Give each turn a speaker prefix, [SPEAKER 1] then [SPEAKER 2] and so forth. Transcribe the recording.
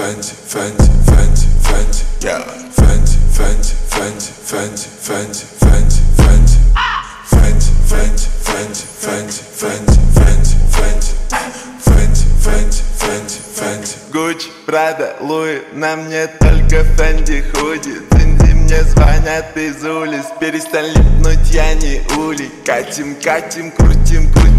[SPEAKER 1] Fenty, Fenty, Fenty, Fenty, yeah. Fenty, Fenty, Fenty, Fenty, Fenty, Fenty, Fenty, Fenty, Fenty, Fenty, Fenty, Fenty, Fenty, Fenty, Fenty, Fenty, Fenty, Fenty.
[SPEAKER 2] Gucci, Prada, Louis, на мне только Фенди худи. Цинди мне звонят из улиц, перестань липнуть, я не улей. Катим, катим, крутим, крутим.